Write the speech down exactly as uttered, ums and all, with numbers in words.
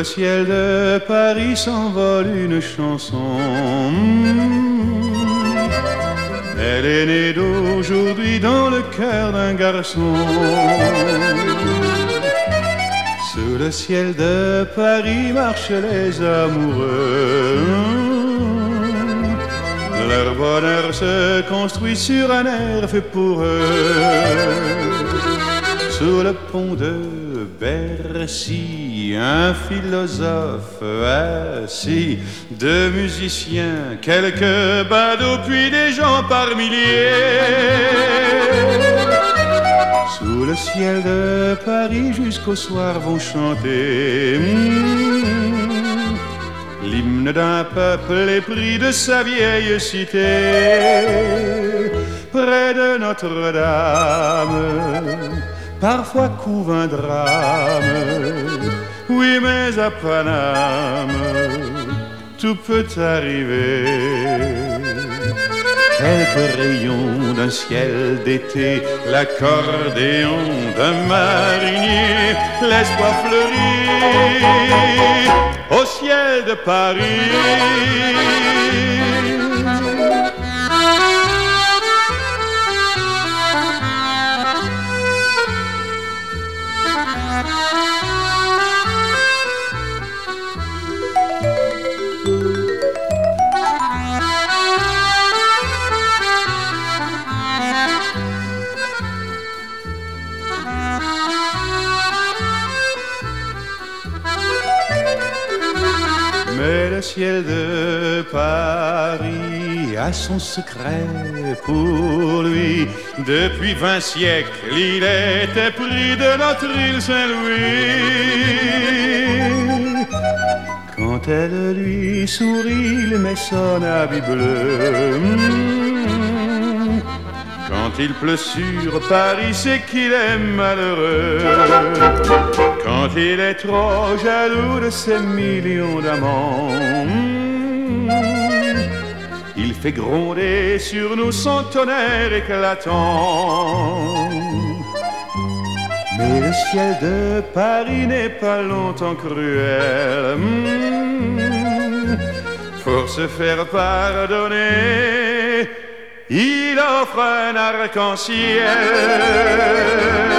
ciel de Paris s'envole une chanson. Elle est née d'aujourd'hui dans le cœur d'un garçon. Sous le ciel de Paris marchent les amoureux. Leur bonheur se construit sur un air fait pour eux. Sur le pont de Bercy, un philosophe assis, deux musiciens, quelques badauds, puis des gens par milliers. Sous le ciel de Paris jusqu'au soir vont chanter mmh, l'hymne d'un peuple épris de sa vieille cité. Près de Notre-Dame, parfois couve un drame, oui mais à Paname, tout peut arriver. Quelques rayons d'un ciel d'été, l'accordéon d'un marinier, l'espoir fleurit au ciel de Paris. Mais le ciel de Paris a son secret pour lui. Depuis vingt siècles, il était pris de notre île Saint-Louis. Quand elle lui sourit, il met son habit bleu. Quand il pleut sur Paris, c'est qu'il est malheureux. Quand il est trop jaloux de ses millions d'amants, il fait gronder sur nous son tonnerre éclatant. Mais le ciel de Paris n'est pas longtemps cruel. Pour se faire pardonner, il offre un arc-en-ciel.